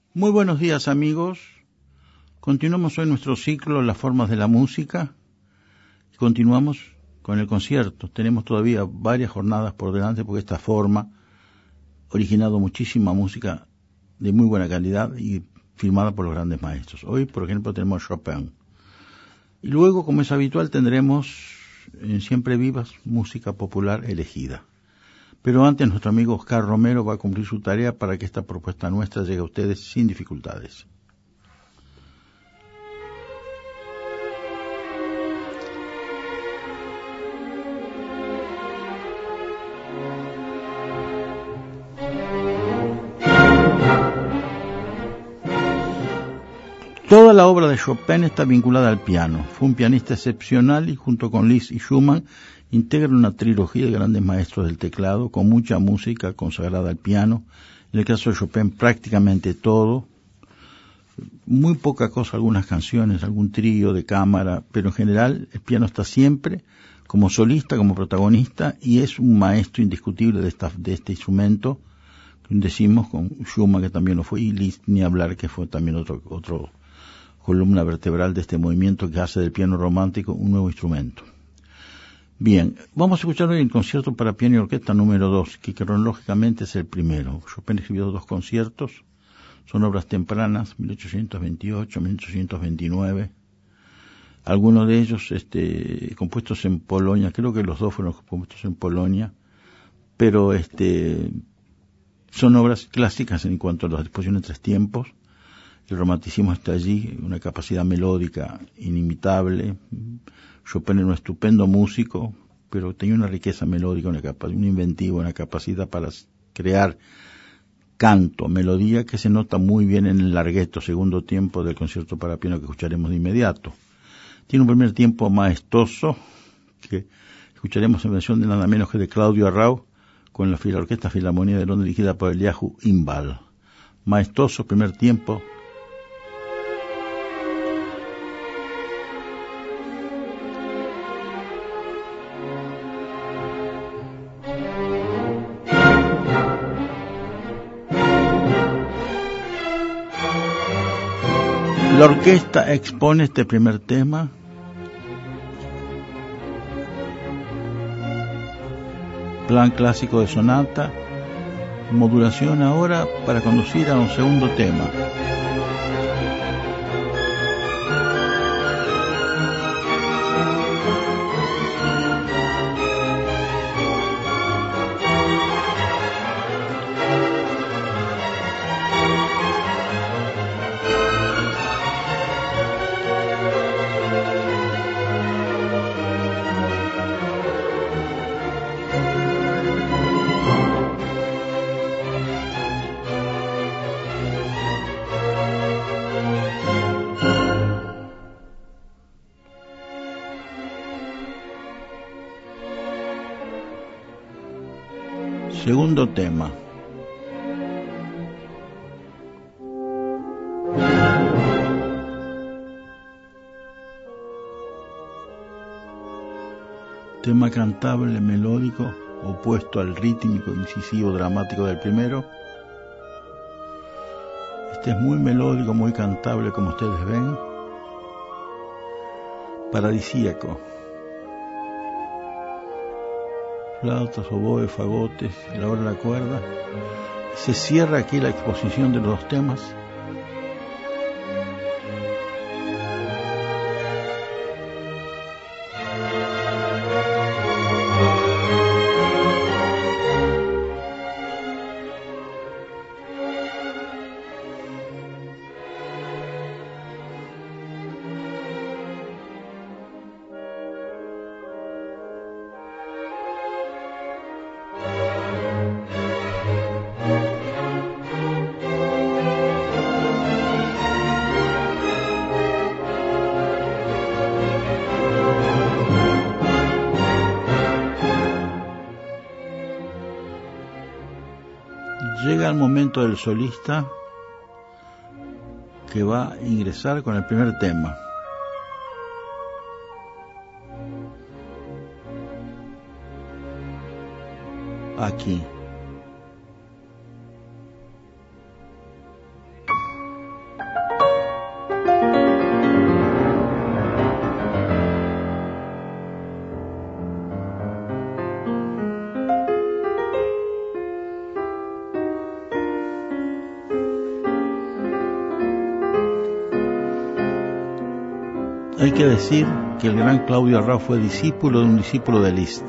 Muy buenos días, amigos. Continuamos hoy nuestro ciclo Las formas de la música. Continuamos con el concierto. Tenemos todavía varias jornadas por delante porque esta forma ha originado muchísima música de muy buena calidad y firmada por los grandes maestros. Hoy, por ejemplo, tenemos Chopin. Y luego, como es habitual, tendremos en Siempre Vivas música popular elegida. Pero antes nuestro amigo Oscar Romero va a cumplir su tarea para que esta propuesta nuestra llegue a ustedes sin dificultades. Toda la obra de Chopin está vinculada al piano. Fue un pianista excepcional y junto con Liszt y Schumann integra una trilogía de grandes maestros del teclado con mucha música consagrada al piano. En el caso de Chopin prácticamente todo, muy poca cosa, algunas canciones, algún trío de cámara, pero en general el piano está siempre como solista, como protagonista, y es un maestro indiscutible de este instrumento, decimos con Schumann que también lo fue, y Liszt ni hablar que fue también otro columna vertebral de este movimiento que hace del piano romántico un nuevo instrumento. Bien, vamos a escuchar hoy el concierto para piano y orquesta número 2, que cronológicamente es el primero. Chopin escribió 2 conciertos, son obras tempranas, 1828, 1829. Algunos de ellos compuestos en Polonia, creo que los 2 fueron compuestos en Polonia, pero son obras clásicas en cuanto a la disposición de 3 tiempos. El romanticismo está allí, una capacidad melódica inimitable. Chopin era un estupendo músico, pero tenía una riqueza melódica, una inventiva, una capacidad para crear canto, melodía que se nota muy bien en el larghetto, segundo tiempo del concierto para piano que escucharemos de inmediato. Tiene un primer tiempo maestoso, que escucharemos en versión de nada menos que de Claudio Arrau, con la Orquesta Filarmonía de Londres dirigida por Eliahu Imbal. Maestoso primer tiempo. La orquesta expone este primer tema. Plan clásico de sonata. Modulación ahora para conducir a un segundo tema. Segundo tema. Tema cantable, melódico, opuesto al rítmico, incisivo, dramático del primero. Este es muy melódico, muy cantable, como ustedes ven. Paradisíaco. Flautas, oboes, fagotes, la hora de la cuerda. Se cierra aquí la exposición de los 2 temas. Llega el momento del solista que va a ingresar con el primer tema. Aquí. Hay que decir que el gran Claudio Arrau fue discípulo de un discípulo de Liszt.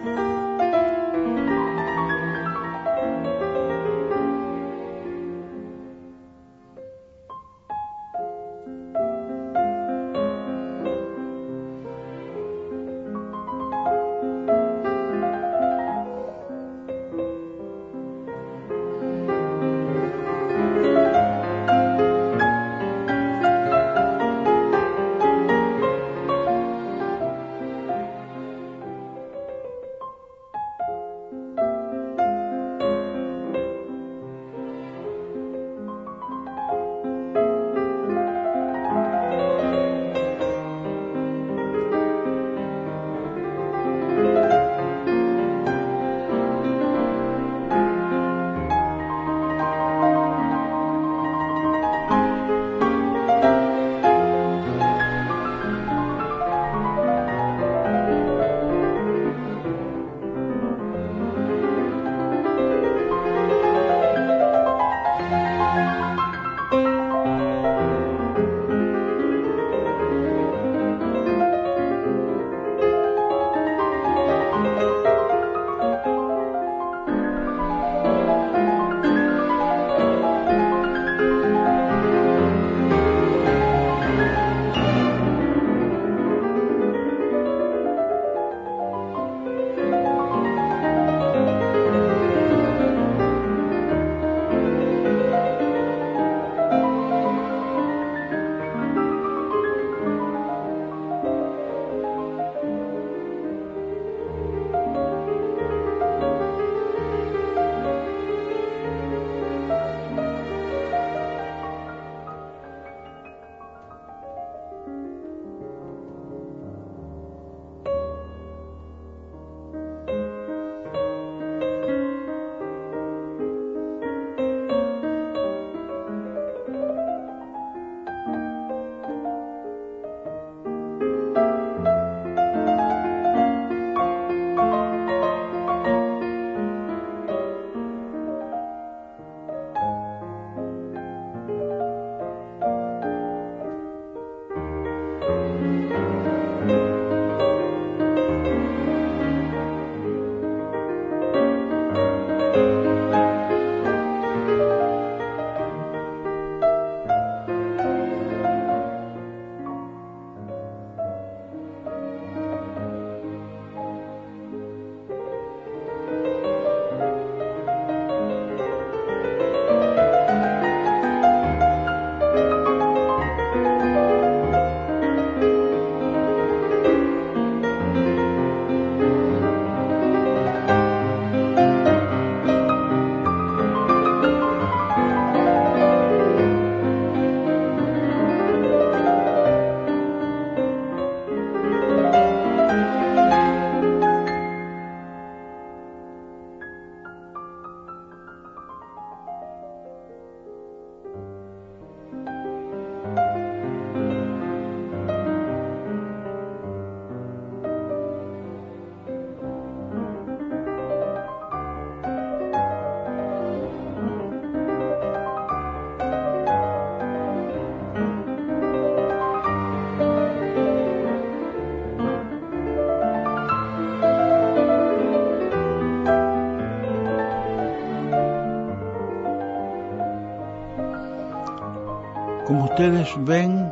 Como ustedes ven,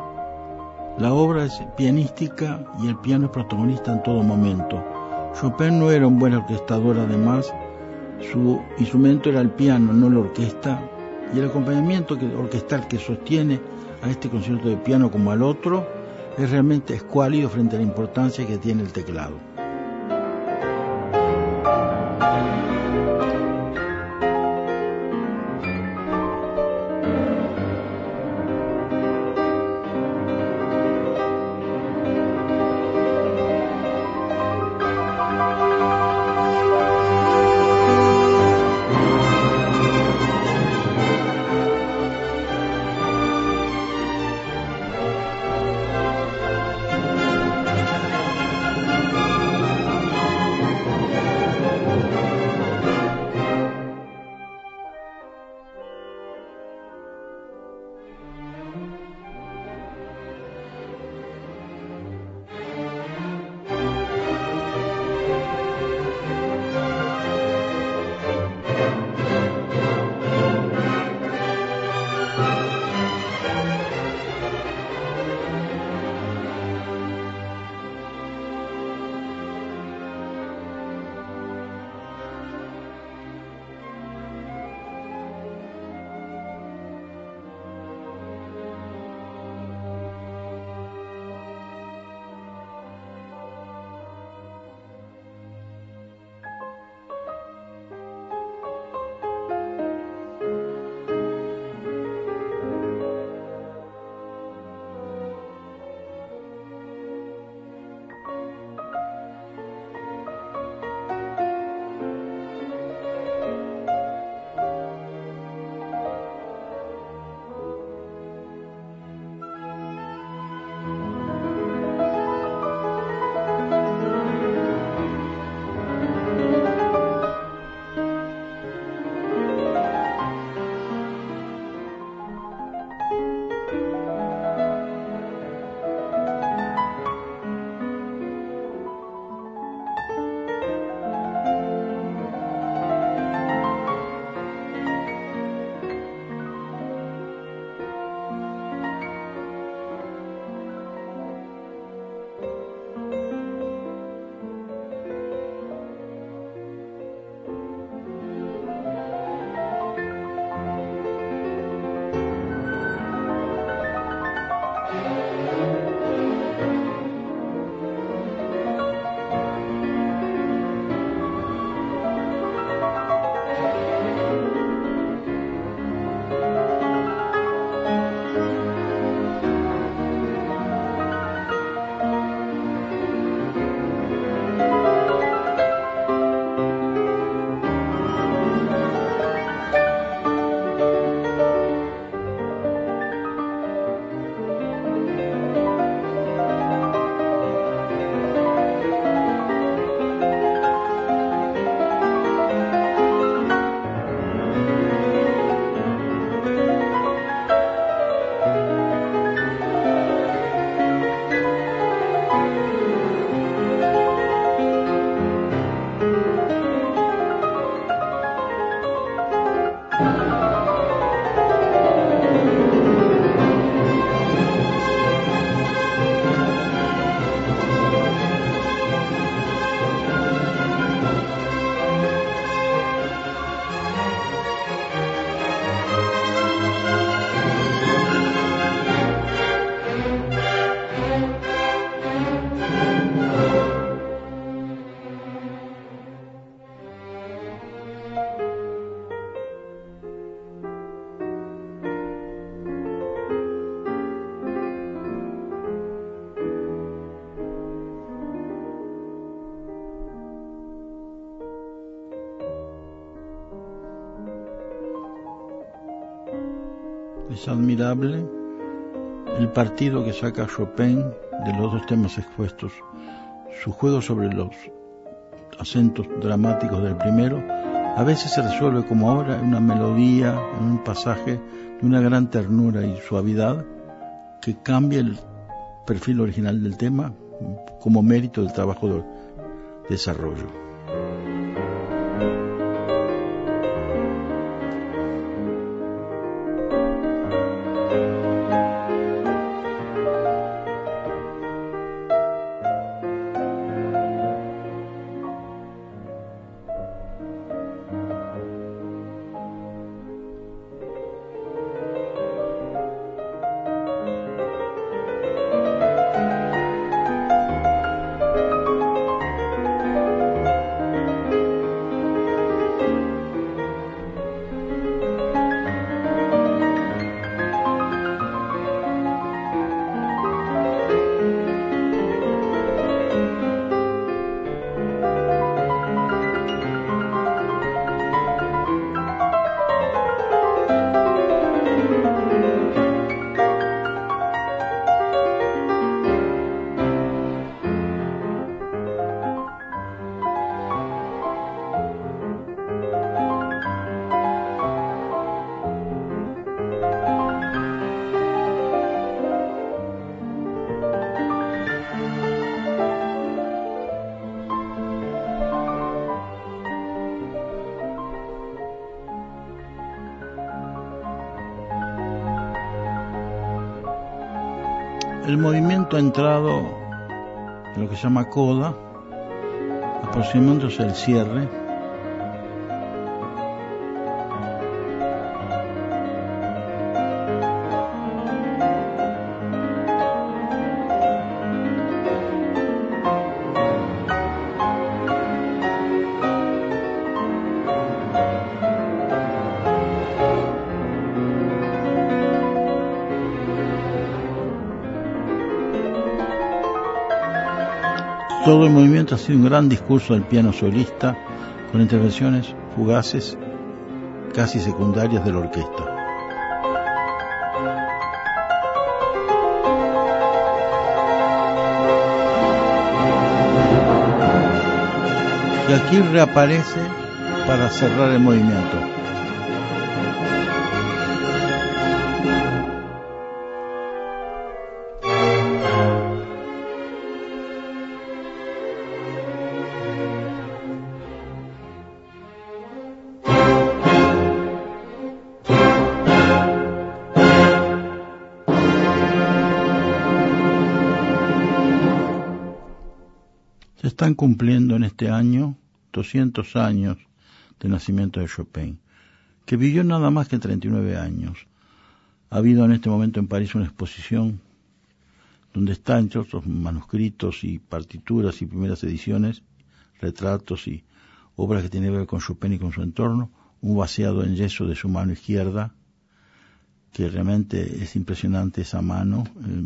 la obra es pianística y el piano es protagonista en todo momento. Chopin no era un buen orquestador, además, su instrumento era el piano, no la orquesta, y el acompañamiento orquestal que sostiene a este concierto de piano como al otro es realmente escuálido frente a la importancia que tiene el teclado. Es admirable el partido que saca Chopin de los dos temas expuestos. Su juego sobre los acentos dramáticos del primero a veces se resuelve como ahora en una melodía, en un pasaje de una gran ternura y suavidad que cambia el perfil original del tema como mérito del trabajo de desarrollo. El movimiento ha entrado en lo que se llama coda, aproximándose al cierre. Todo el movimiento ha sido un gran discurso del piano solista, con intervenciones fugaces, casi secundarias de la orquesta. Y aquí reaparece para cerrar el movimiento. Se están cumpliendo en este año 200 años del nacimiento de Chopin, que vivió nada más que 39 años. Ha habido en este momento en París una exposición donde está, entre otros manuscritos y partituras y primeras ediciones, retratos y obras que tienen que ver con Chopin y con su entorno, un vaciado en yeso de su mano izquierda, que realmente es impresionante esa mano,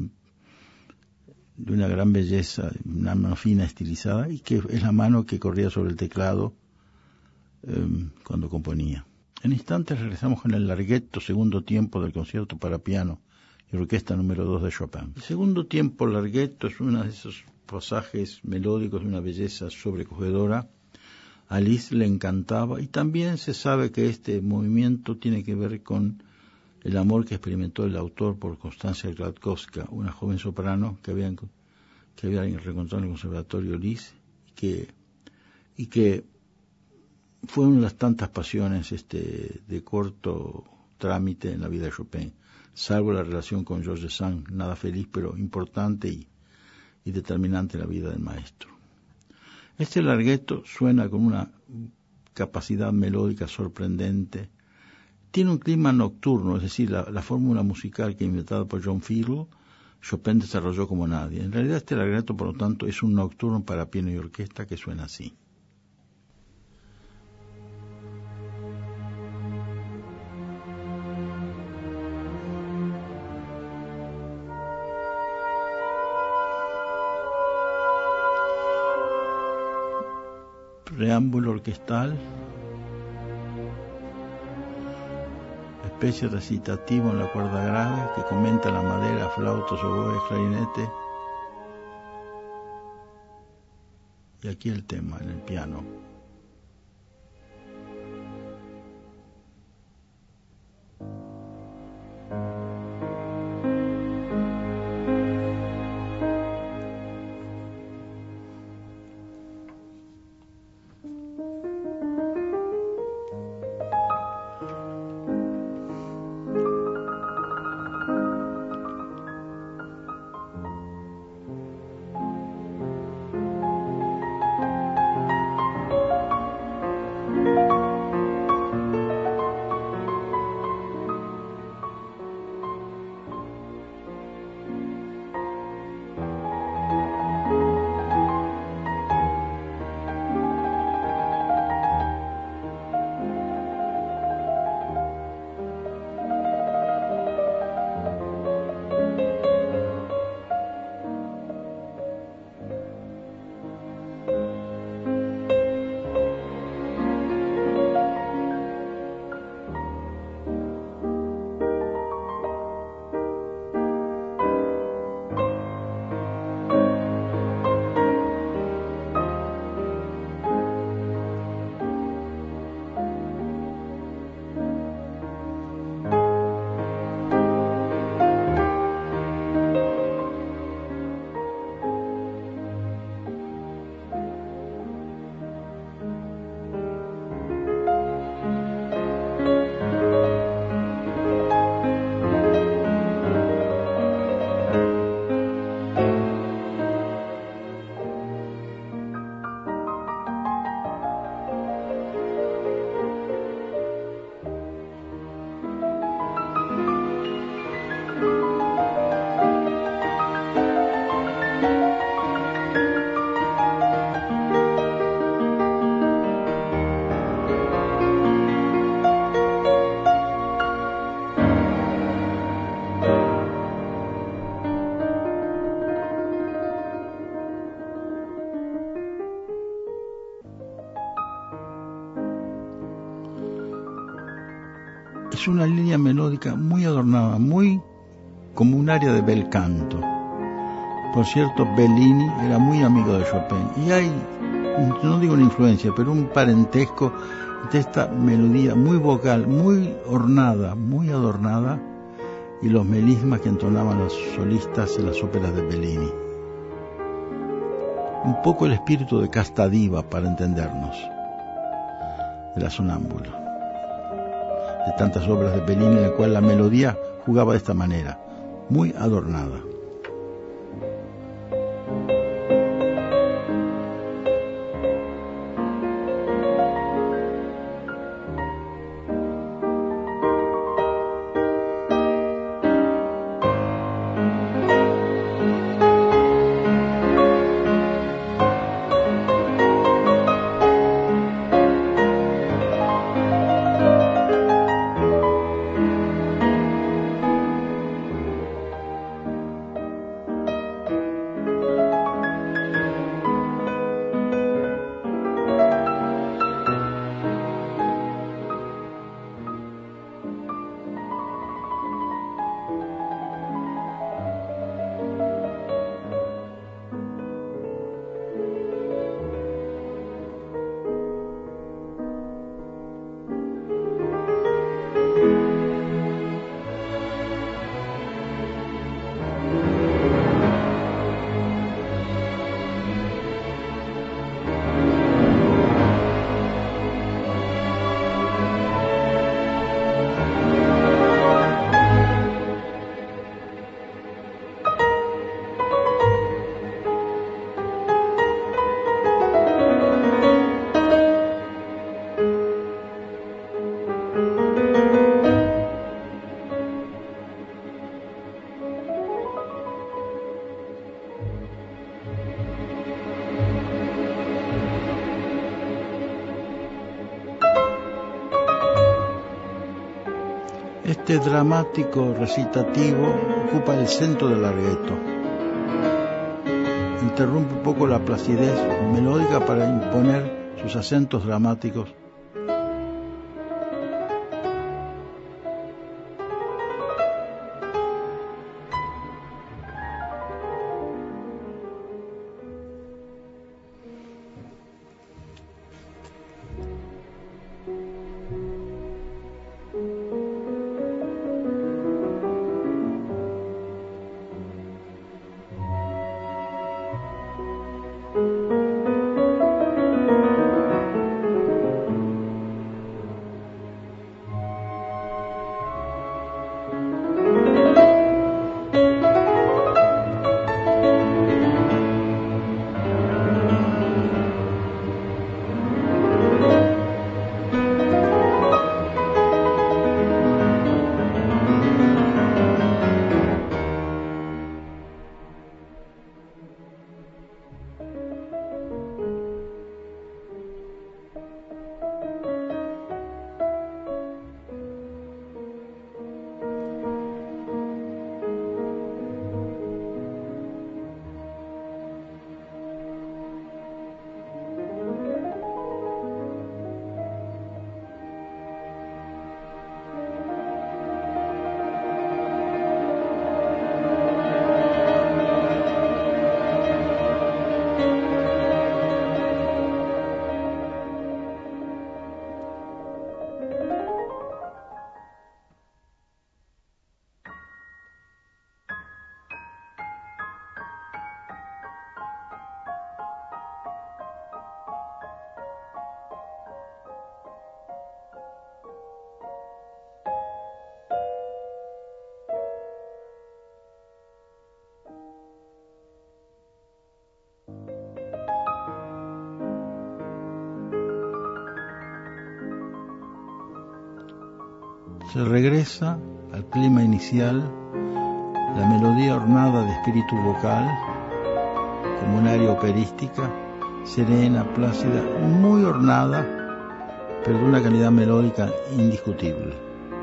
de una gran belleza, una mano fina, estilizada, y que es la mano que corría sobre el teclado cuando componía. En instantes regresamos con el larghetto segundo tiempo del concierto para piano y orquesta número 2 de Chopin. El segundo tiempo larghetto es uno de esos pasajes melódicos de una belleza sobrecogedora. A Liszt le encantaba, y también se sabe que este movimiento tiene que ver con el amor que experimentó el autor por Constancia Gladkowska, una joven soprano que había reencontrado en el Conservatorio Liszt, y que fue una de las tantas pasiones de corto trámite en la vida de Chopin, salvo la relación con Georges Sand, nada feliz pero importante y determinante en la vida del maestro. Este larghetto suena con una capacidad melódica sorprendente. Tiene un clima nocturno, es decir, la fórmula musical que inventada por John Fiedel, Chopin desarrolló como nadie. En realidad este larghetto, por lo tanto, es un nocturno para piano y orquesta que suena así. Preámbulo orquestal. especie recitativo en la cuerda grave que comenta la madera, flautas, oboes, clarinete. Y aquí el tema en el piano. Es una línea melódica muy adornada, muy como un área de bel canto. Por cierto, Bellini era muy amigo de Chopin y hay, no digo una influencia, pero un parentesco de esta melodía muy vocal, muy ornada, muy adornada, y los melismas que entonaban los solistas en las óperas de Bellini. Un poco el espíritu de Casta Diva, para entendernos, de la sonámbula, de tantas obras de Bellini en la cual la melodía jugaba de esta manera, muy adornada. Este dramático recitativo ocupa el centro del larghetto. Interrumpe un poco la placidez melódica para imponer sus acentos dramáticos. Se regresa al clima inicial, la melodía ornada de espíritu vocal, como un área operística, serena, plácida, muy ornada, pero de una calidad melódica indiscutible.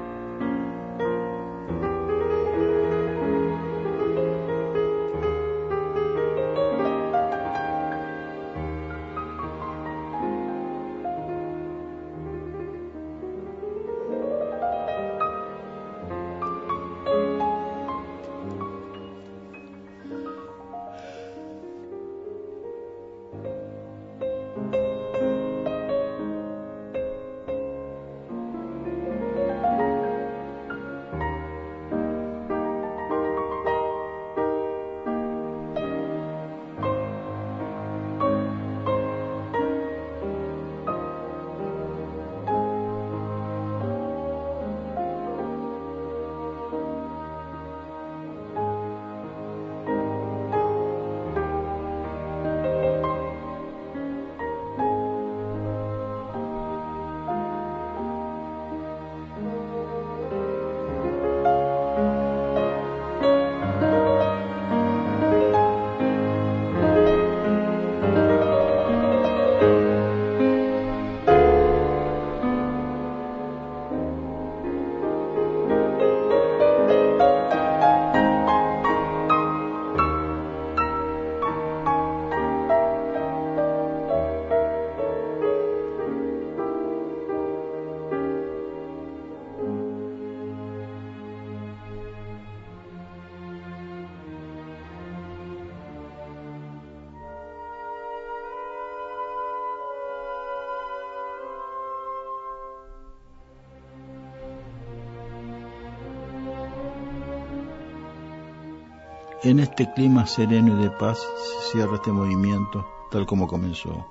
En este clima sereno y de paz se cierra este movimiento tal como comenzó.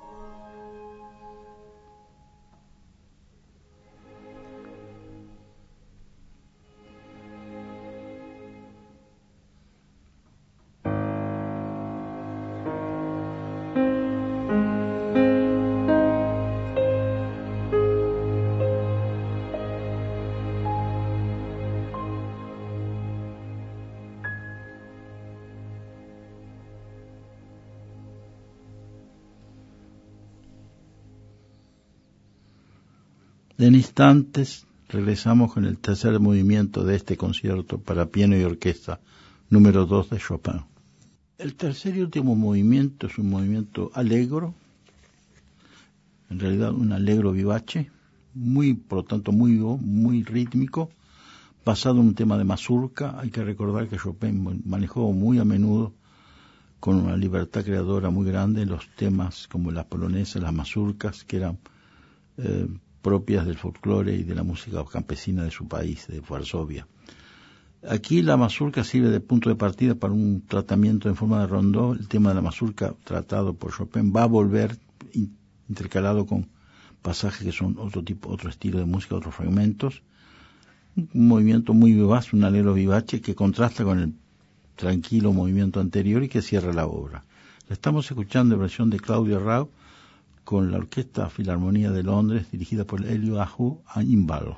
En instantes regresamos con el tercer movimiento de este concierto para piano y orquesta, número 2 de Chopin. El tercer y último movimiento es un movimiento allegro, en realidad un allegro vivace, por lo tanto muy rítmico, basado en un tema de mazurca. Hay que recordar que Chopin manejó muy a menudo con una libertad creadora muy grande los temas como las polonesas, las mazurcas, que eran propias del folclore y de la música campesina de su país, de Varsovia. Aquí la mazurca sirve de punto de partida para un tratamiento en forma de rondó. El tema de la mazurca tratado por Chopin va a volver intercalado con pasajes que son otro estilo de música, otros fragmentos. Un movimiento muy vivaz, un allegro vivace que contrasta con el tranquilo movimiento anterior y que cierra la obra. La estamos escuchando en versión de Claudia Rau con la Orquesta Filarmonía de Londres, dirigida por Elio Ahu Imbalo.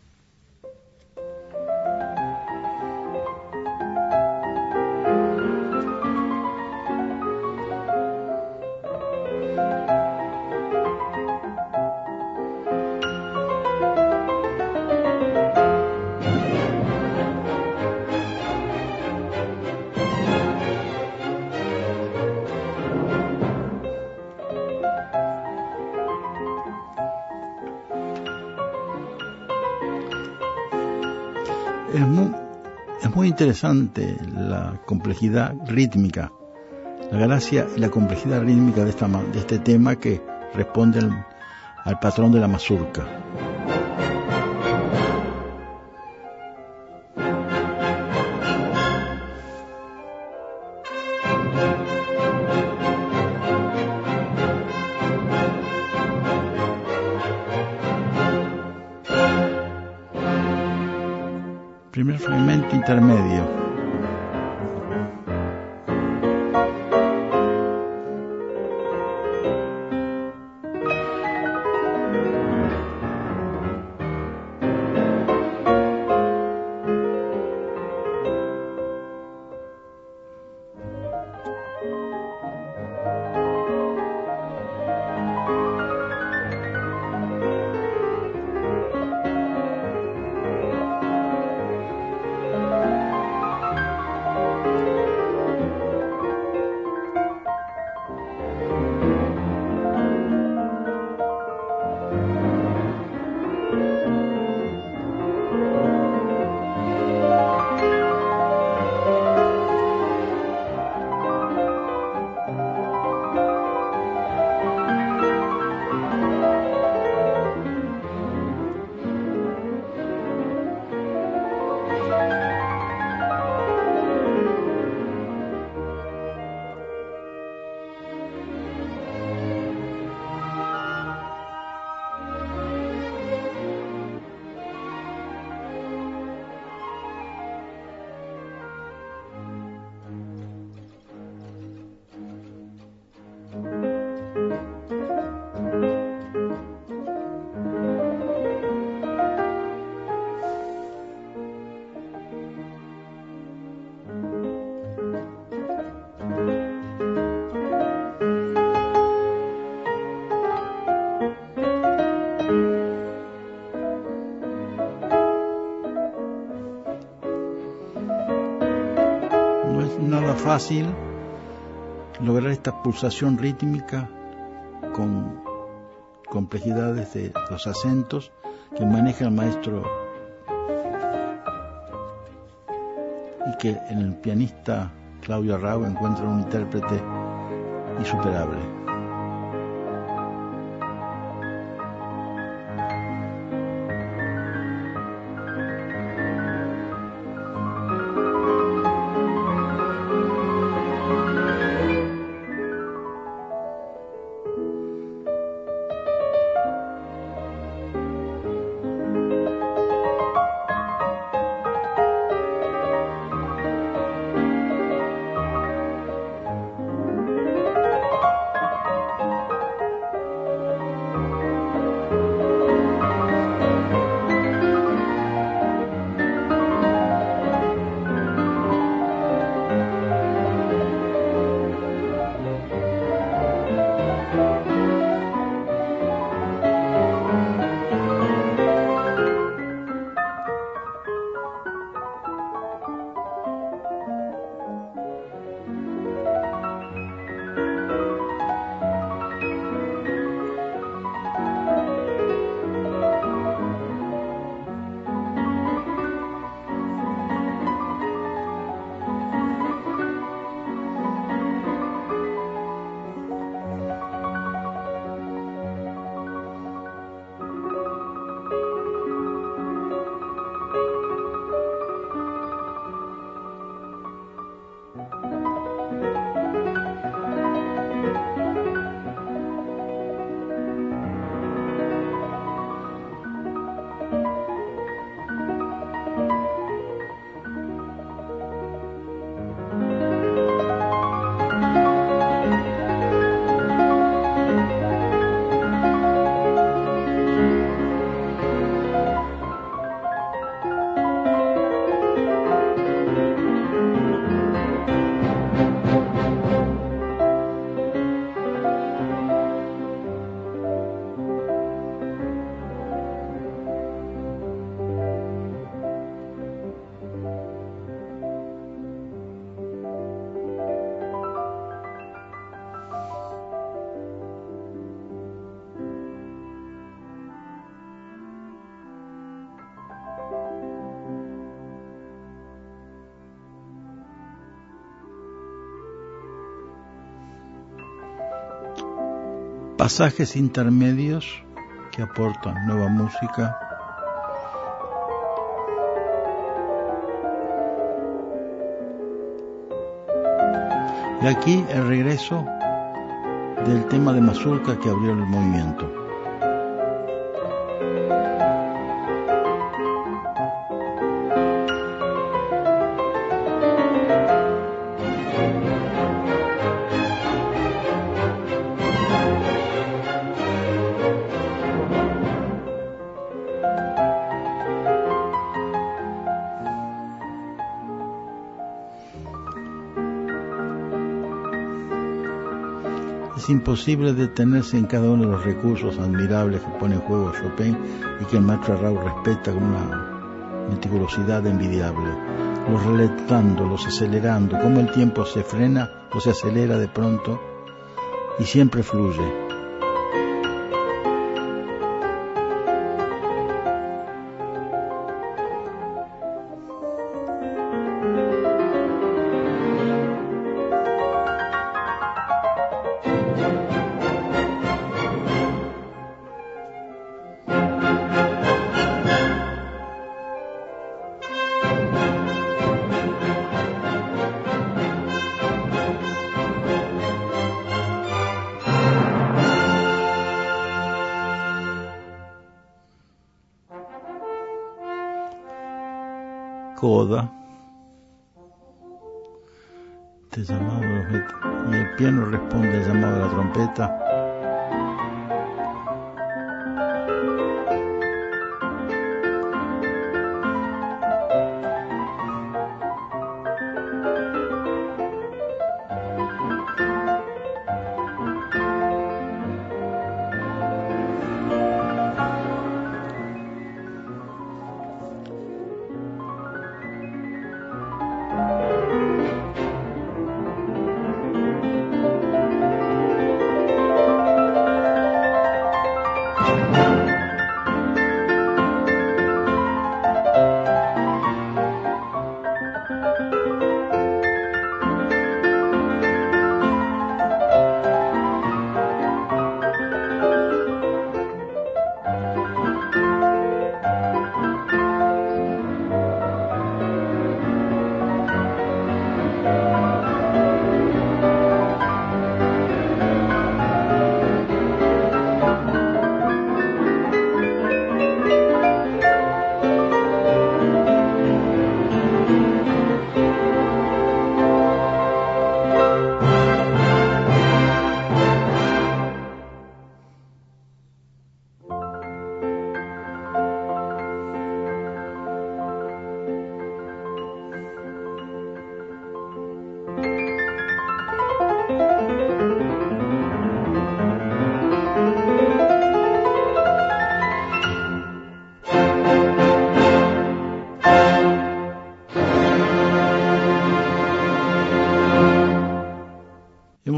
Es muy interesante la complejidad rítmica, la gracia y la complejidad rítmica de este tema que responde al patrón de la mazurca. Primer fragmento intermedio. Nada fácil lograr esta pulsación rítmica con complejidades de los acentos que maneja el maestro y que en el pianista Claudio Arrau encuentra un intérprete insuperable. Pasajes intermedios que aportan nueva música. Y aquí el regreso del tema de mazurca que abrió el movimiento. Es imposible detenerse en cada uno de los recursos admirables que pone en juego Chopin y que el maestro Arrau respeta con una meticulosidad envidiable, los relentando, los acelerando, como el tiempo se frena o se acelera de pronto y siempre fluye. Coda, este llamado, y el piano responde al llamado de la trompeta.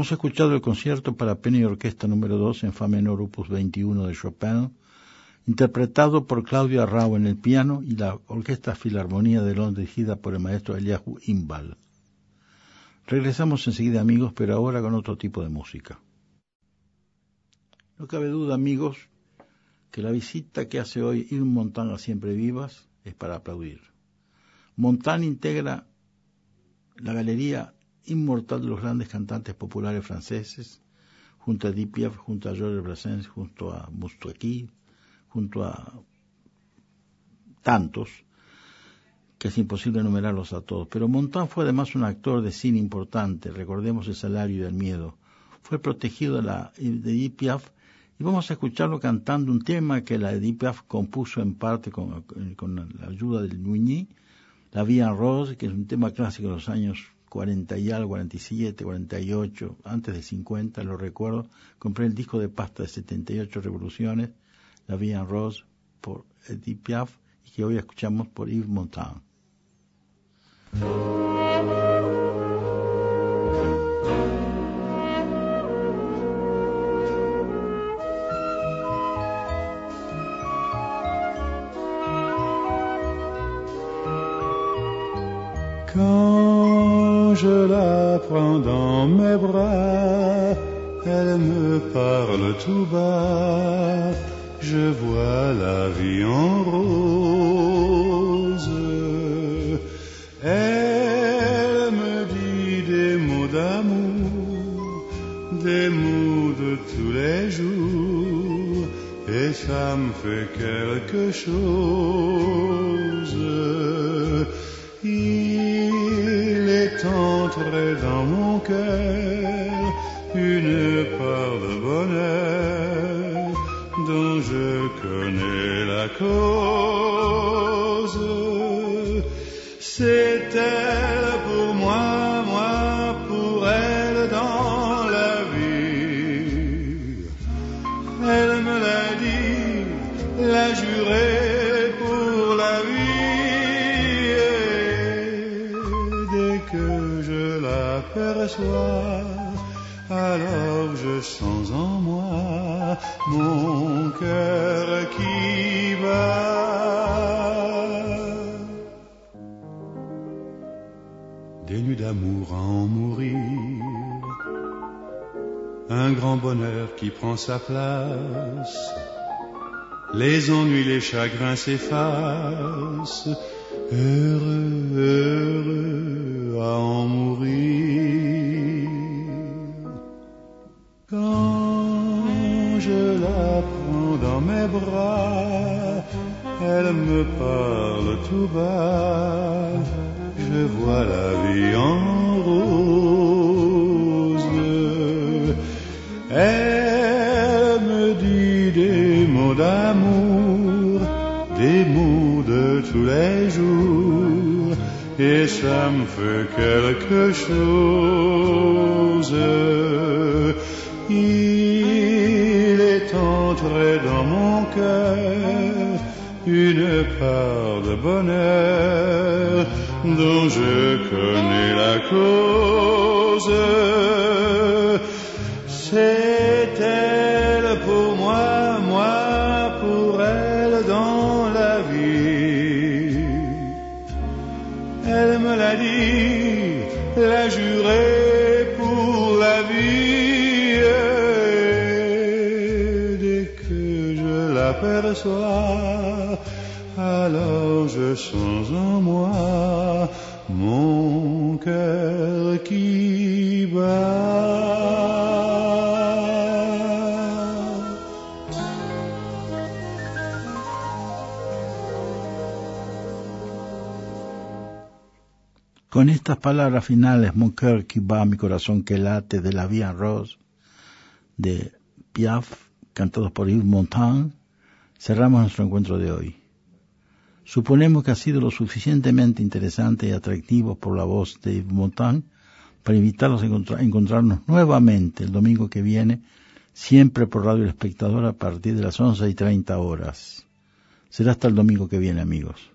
Hemos escuchado el concierto para piano y orquesta número 2 en fa menor opus 21 de Chopin, interpretado por Claudio Arrau en el piano y la Orquesta Filarmonía de Londres dirigida por el maestro Eliahu Imbal. Regresamos enseguida, amigos, pero ahora con otro tipo de música. No cabe duda, amigos, que la visita que hace hoy Yves Montand a Siempre Vivas es para aplaudir. Montand integra la galería inmortal de los grandes cantantes populares franceses, junto a Edith Piaf, junto a Georges Brassens, junto a Moustaki, junto a tantos, que es imposible enumerarlos a todos. Pero Montand fue además un actor de cine importante, recordemos El salario y el miedo. Fue protegido de Edith Piaf, y vamos a escucharlo cantando un tema que la Edith Piaf compuso en parte con la ayuda del Luigny, La Vie en Rose, que es un tema clásico de los años 40 y algo, 47, 48, antes de 50, lo recuerdo. Compré el disco de pasta de 78 revoluciones, La Vie en Rose, por Edith Piaf, y que hoy escuchamos por Yves Montand. Quand je la prends dans mes bras, elle me parle tout bas, je vois la vie en rose. Elle me dit des mots d'amour, des mots de tous les jours, et ça me fait quelque chose. Il est entré dans mon cœur une part de bonheur dont je connais la cause. C'est elle pour moi, moi pour elle dans la vie. Elle me l'a dit, l'a juré pour la vie. Alors je sens en moi mon cœur qui bat. Des nuits d'amour à en mourir, un grand bonheur qui prend sa place, les ennuis, les chagrins s'effacent, heureux, heureux à en mourir. Quand je la prends dans mes bras, elle me parle tout bas, je vois la vie en rose. Elle me dit des mots d'amour, des mots de tous les jours, et ça me fait quelque chose. Il est entré dans mon cœur une part de bonheur dont je connais la cause. C'est elle pour moi, moi pour elle dans la vie. Elle me l'a dit, l'a juré pour la vie. Dès que je l'aperçois, alors je sens en moi mon cœur qui bat. Con estas palabras finales, Mon cœur qui bat, mi corazón que late, de La Vie en Rose, de Piaf, cantados por Yves Montand, cerramos nuestro encuentro de hoy. Suponemos que ha sido lo suficientemente interesante y atractivo por la voz de Yves Montand para invitarlos a encontrarnos nuevamente el domingo que viene, siempre por Radio El Espectador a partir de las 11:30 horas. Será hasta el domingo que viene, amigos.